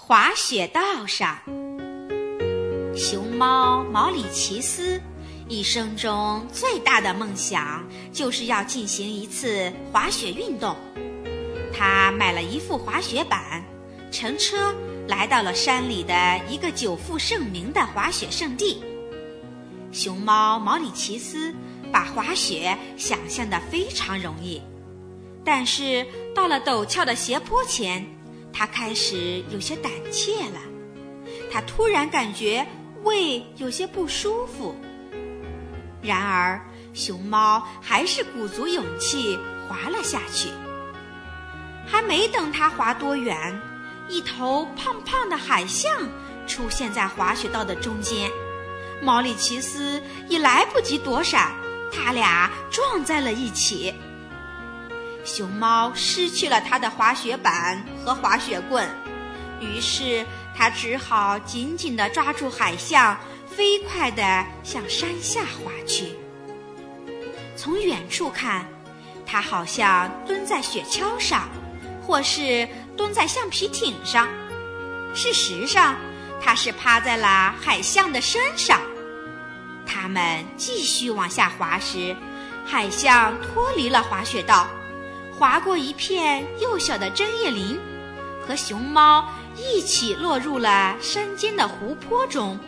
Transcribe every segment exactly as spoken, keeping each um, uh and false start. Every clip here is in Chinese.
滑雪道上。熊猫毛里奇斯一生中最大的梦想就是要进行一次滑雪运动。他买了一副滑雪板，乘车来到了山里的一个久负盛名的滑雪胜地。熊猫毛里奇斯把滑雪想象得非常容易，但是到了陡峭的斜坡前，他开始有些胆怯了。他突然感觉胃有些不舒服，然而熊猫还是鼓足勇气滑了下去。还没等它滑多远，一头胖胖的海象出现在滑雪道的中间。毛里奇斯已来不及躲闪，他俩撞在了一起。熊猫失去了它的滑雪板和滑雪棍，于是它只好紧紧地抓住海象，飞快地向山下滑去。从远处看，它好像蹲在雪橇上，或是蹲在橡皮艇上。事实上，它是趴在了海象的身上。它们继续往下滑时，海象脱离了滑雪道，滑过一片幼小的针叶林，和熊猫一起落入了山间的湖泊中。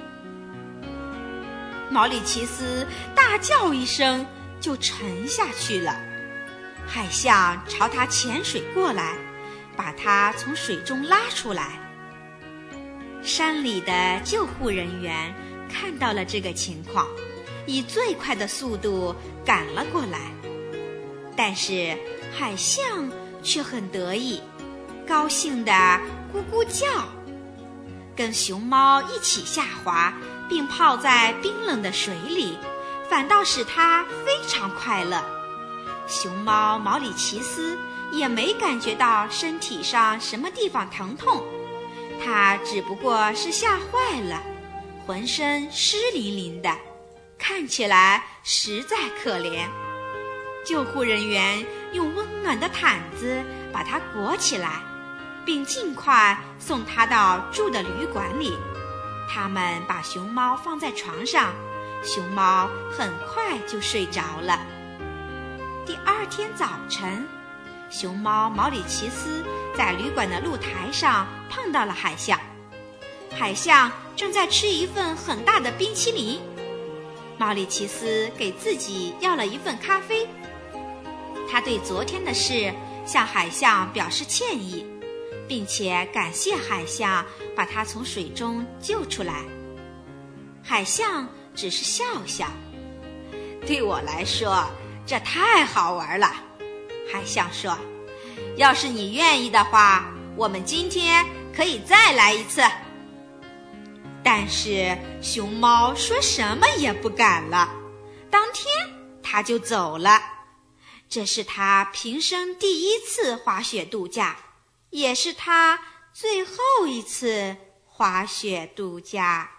毛里奇斯大叫一声，就沉下去了。海象朝他潜水过来，把他从水中拉出来。山里的救护人员看到了这个情况，以最快的速度赶了过来。但是海象却很得意，高兴地咕咕叫，跟熊猫一起下滑，并泡在冰冷的水里，反倒使它非常快乐。熊猫毛里奇斯也没感觉到身体上什么地方疼痛，它只不过是吓坏了，浑身湿淋淋的，看起来实在可怜。救护人员用温暖的毯子把它裹起来，并尽快送它到住的旅馆里。他们把熊猫放在床上，熊猫很快就睡着了。第二天早晨，熊猫毛里奇斯在旅馆的露台上碰到了海象。海象正在吃一份很大的冰淇淋。毛里奇斯给自己要了一份咖啡。他对昨天的事向海象表示歉意，并且感谢海象把他从水中救出来。海象只是笑笑，对我来说这太好玩了。海象说，要是你愿意的话，我们今天可以再来一次。但是熊猫说什么也不敢了，当天他就走了。这是他平生第一次滑雪度假，也是他最后一次滑雪度假。